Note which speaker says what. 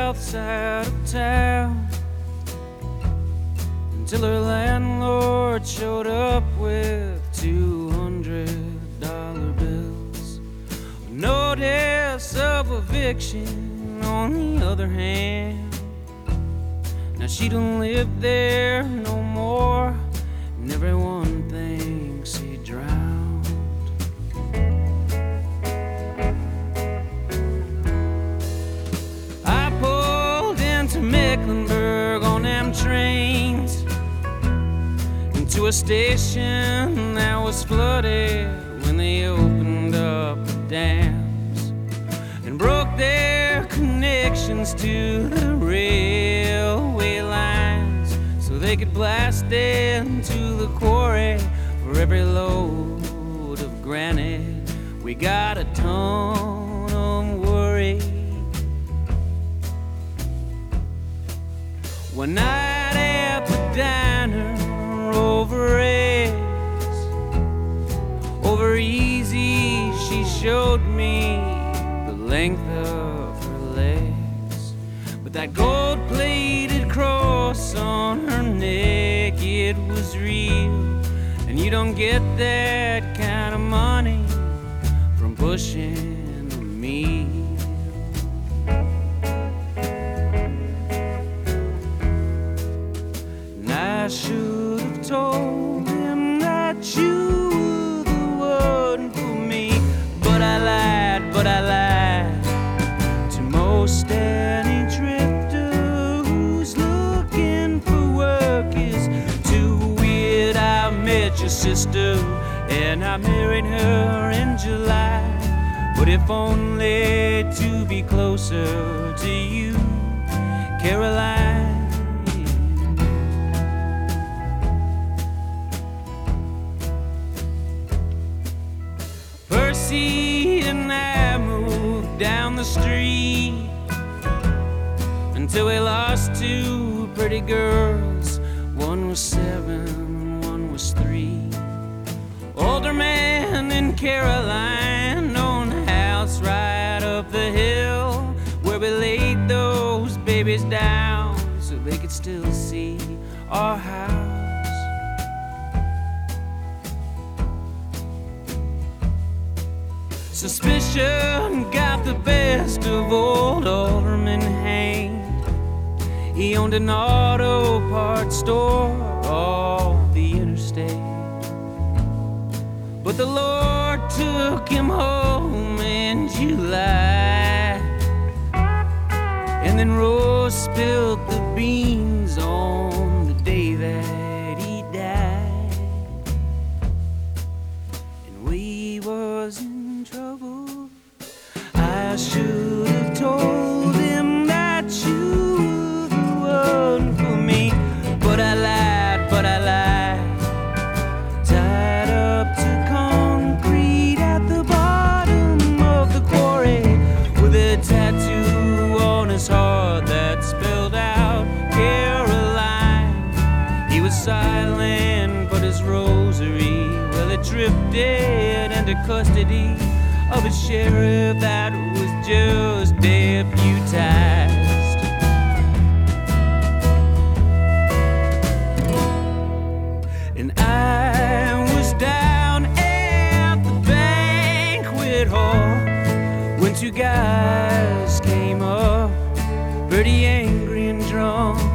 Speaker 1: south side of town until her landlord showed up with $200 bills. Notice of eviction on the other hand. Now she don't live there no more, and everyone thinks he drowned. I pulled into Mecklenburg on them trains, into a station that was flooded when they opened up the dams and broke their connections to the railway lines so they could blast into the quarry for every load of granite. We got a ton of worry. One night at the diner over easy, she showed me the length of her legs, but that gold-plated cross on her neck, it was real, and you don't get that kind of money from pushing a meal. And I should have told him that you were the one for me, but I lied to most any drifter who's looking for work is too weird. I met your sister and I married her in July, but if only to be closer to you, Caroline. Percy and I moved down the street until we lost two pretty girls. One was 7, one was 3. Older man in Caroline owned a house right up the hill where we laid those babies down so they could still see our house. Suspicion got the best of old Alderman Hank. He owned an auto parts store off the interstate, but the Lord took him home in July, and then Rose spilled the beans on the day that he died, and we was in trouble. I should have told him that you were the one for me, but I lied. Tied up to concrete at the bottom of the quarry with a tattoo on his heart that spelled out Caroline. He was silent, but his rosary, well, it drifted into custody of a sheriff that was just deputized. And I was down at the banquet hall when two guys came up, pretty angry and drunk.